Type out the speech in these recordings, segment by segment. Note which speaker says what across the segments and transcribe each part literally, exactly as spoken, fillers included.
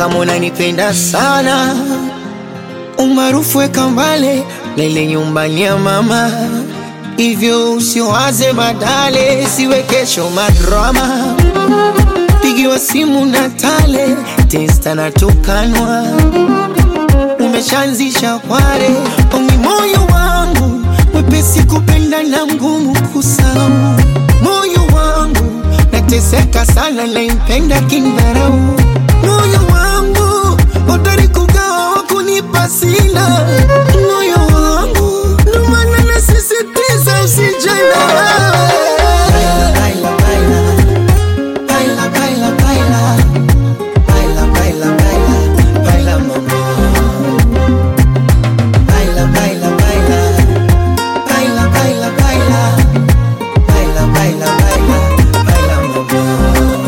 Speaker 1: kama unanipenda sana, umaarufu weka mbale lele nyumbani ya mama. Hivyo usiwaze badale, siwe kesho madrama. Pigiwa simu na tale, testa na tukanwa. Umeshaanzisha kware, ongi moyo wangu mwepesi kupenda na mgumu kusahau. Moyo wangu nateseka sana na impenda kindharau. Moyo wangu hodari kugawa wakunipa sina. Moyo wangu ndo maana nasisitiza usijana. Baila, baila, baila, baila, baila, baila, baila, baila, baila mama. Baila, baila, baila, baila, baila, baila, baila, baila, baila, baila mama.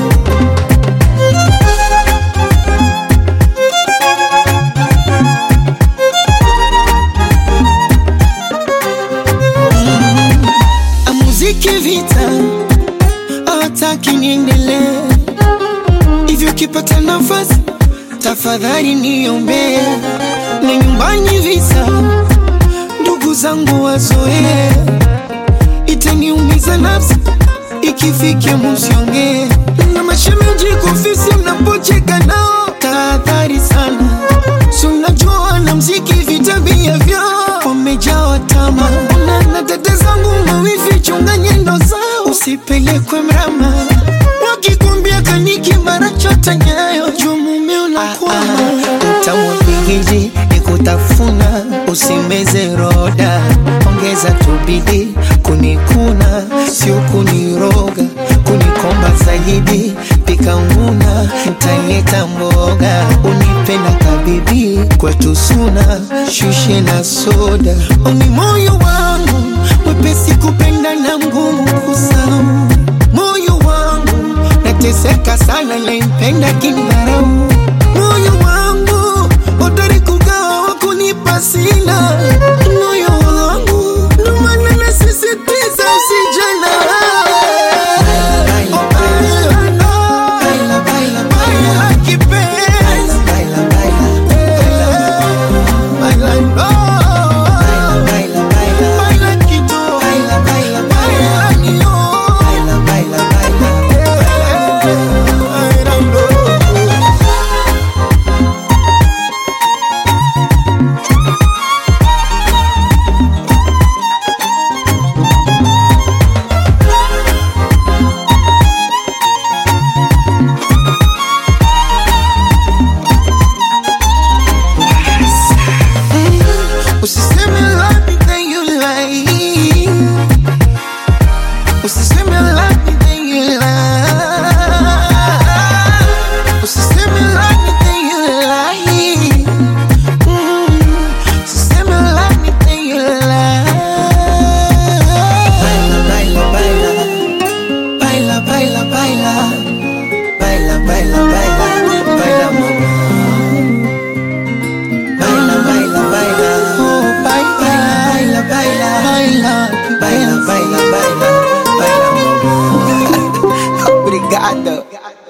Speaker 1: Muziki vita, hawataki niendelee. Hivyo kipata nafasi, tafadhali niombe. Na nyumbani visa, ndugu zangu wazoe. Itaniumiza nafsi, ikifike musiongee. Na mashemeji kufisi mnapocheka nao, tahadhari sana. Si unajua na mziki vitabia vyao, wamejawa tamaa. Na dada zangu mawifi chunga nyendo zao, usipelekwe mrama. Wakikumbia kaniki mara chota nyayo, juu mume unakwama. Utamu pigiji ni kutafuna, usimeze roda. Ongeza tubidi kunikuna, sio kuniroga. Kunikomba zaidi, pika nguna, ntaleta mboga. Unipenda kabibi, kwetu suna, shushe na soda. Ongi moyo wangu mwepesi kupenda na mgumu kusahau. Moyo wangu nateseka sana na impenda kindharau. Moyo wangu hodari kugawa wakunipa sina. Moyo wangu ndo maana nasisitiza usijana. Usiseme love me then you lie. Usiseme love me then you lie. Usiseme love me then you lie. Usiseme love me then you lie. Baila, baila, baila, baila, baila, baila, baila, baila, baila mama. Baila, baila, baila, oh baila, baila, baila, baila, baila, baila, baila, baila, baila. Obrigado.